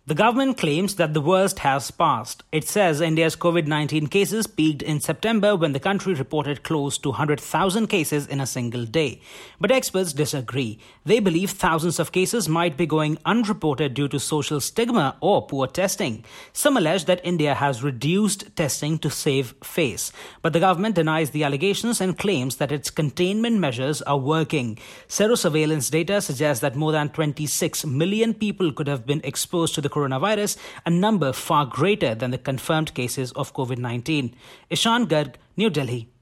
The government claims that the worst has passed. It says India's COVID-19 cases peaked in September when the country reported close to 100,000 cases in a single day. But experts disagree. They believe thousands of cases might be going unreported due to social stigma or poor testing. Some allege that India has reduced testing to save face. But the government denies the allegations and claims that its containment measures are working. Sero-surveillance data suggests that more than 26 million people could have been exposed to the coronavirus, a number far greater than the confirmed cases of COVID-19. Ishan Garg, New Delhi.